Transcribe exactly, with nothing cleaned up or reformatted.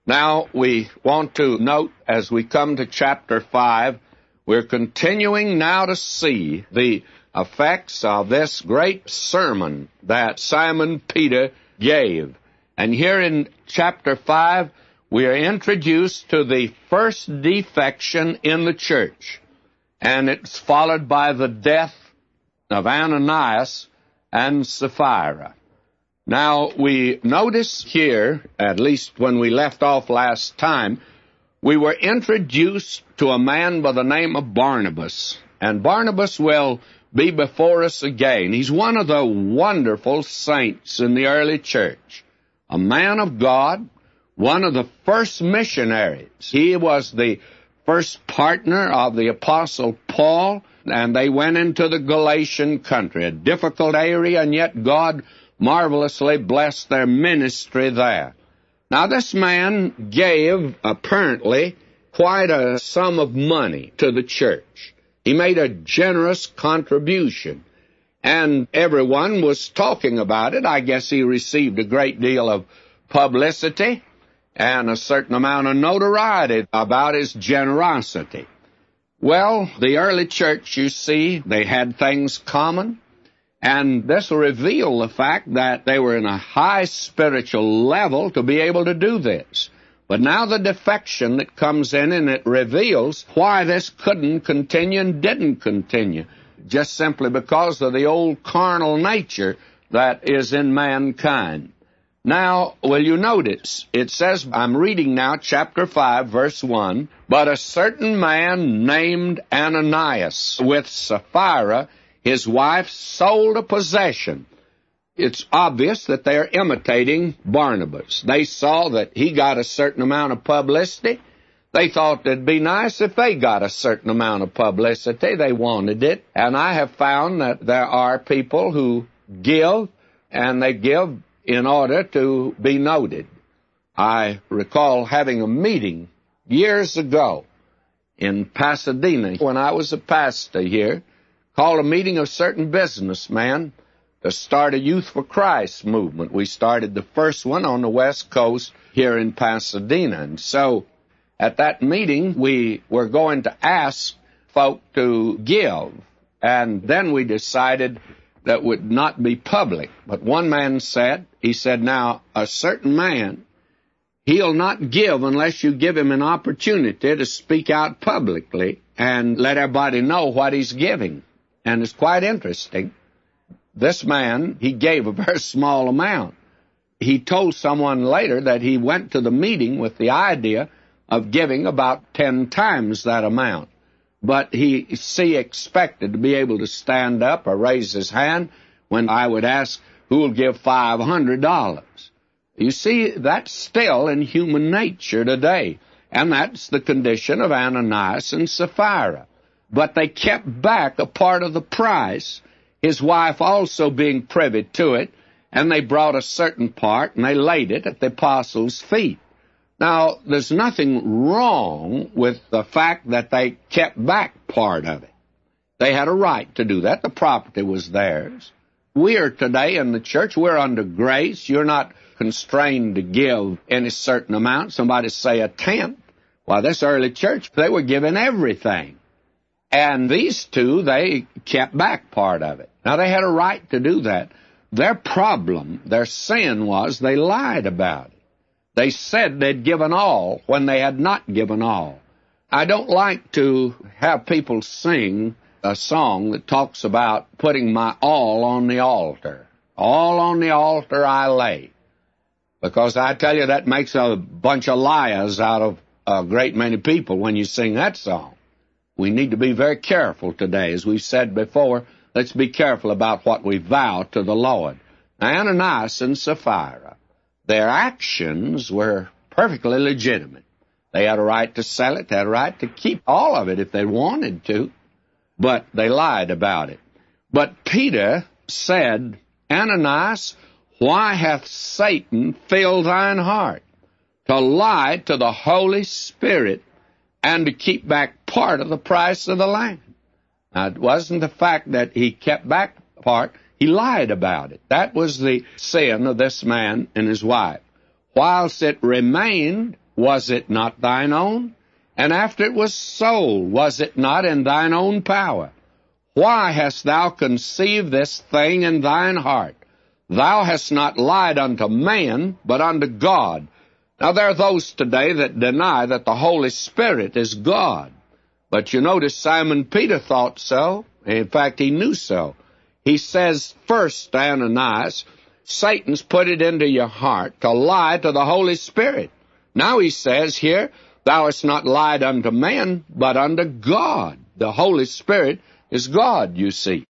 Now, we want to note, as we come to chapter five, we're continuing now to see the effects of this great sermon that Simon Peter gave. And here in chapter five, we are introduced to the first defection in the church, and it's followed by the death of Ananias and Sapphira. Now, we notice here, at least when we left off last time, we were introduced to a man by the name of Barnabas, and Barnabas will be before us again. He's one of the wonderful saints in the early church, a man of God, one of the first missionaries. He was the first partner of the Apostle Paul, and they went into the Galatian country, a difficult area, and yet God marvelously blessed their ministry there. Now, this man gave, apparently, quite a sum of money to the church. He made a generous contribution, and everyone was talking about it. I guess he received a great deal of publicity and a certain amount of notoriety about his generosity. Well, the early church, you see, they had things common, and this will reveal the fact that they were in a high spiritual level to be able to do this. But now the defection that comes in, and it reveals why this couldn't continue and didn't continue, just simply because of the old carnal nature that is in mankind. Now, will you notice, it says, I'm reading now chapter five, verse one, but a certain man named Ananias with Sapphira, his wife, sold a possession. It's obvious that they're imitating Barnabas. They saw that he got a certain amount of publicity. They thought it'd be nice if they got a certain amount of publicity. They wanted it. And I have found that there are people who give, and they give in order to be noted. I recall having a meeting years ago in Pasadena when I was a pastor here, called a meeting of certain businessmen to start a Youth for Christ movement. We started the first one on the West Coast here in Pasadena. And so at that meeting, we were going to ask folk to give, and then we decided that would not be public. But one man said, he said, now, a certain man, he'll not give unless you give him an opportunity to speak out publicly and let everybody know what he's giving. And it's quite interesting. This man, he gave a very small amount. He told someone later that he went to the meeting with the idea of giving about ten times that amount. But he, see, expected to be able to stand up or raise his hand when I would ask, who will give five hundred dollars? You see, that's still in human nature today. And that's the condition of Ananias and Sapphira. But they kept back a part of the price, his wife also being privy to it, and they brought a certain part, and they laid it at the apostles' feet. Now, there's nothing wrong with the fact that they kept back part of it. They had a right to do that. The property was theirs. We are today in the church, we're under grace. You're not constrained to give any certain amount. Somebody say a tenth. Well, this early church, they were giving everything. And these two, they kept back part of it. Now, they had a right to do that. Their problem, their sin was they lied about it. They said they'd given all when they had not given all. I don't like to have people sing a song that talks about putting my all on the altar. All on the altar I lay. Because I tell you, that makes a bunch of liars out of a great many people when you sing that song. We need to be very careful today. As we've said before, let's be careful about what we vow to the Lord. Now, Ananias and Sapphira, their actions were perfectly legitimate. They had a right to sell it. They had a right to keep all of it if they wanted to, but they lied about it. But Peter said, Ananias, why hath Satan filled thine heart to lie to the Holy Spirit and to keep back part of the price of the land? Now, it wasn't the fact that he kept back part. He lied about it. That was the sin of this man and his wife. Whilst it remained was it not thine own? And after it was sold, was it not in thine own power? Why hast thou conceived this thing in thine heart? Thou hast not lied unto man, but unto God. Now there are those today that deny that the Holy Spirit is God. But you notice Simon Peter thought so. In fact, he knew so. He says first to Ananias, Satan's put it into your heart to lie to the Holy Spirit. Now he says here, thou hast not lied unto man, but unto God. The Holy Spirit is God, you see.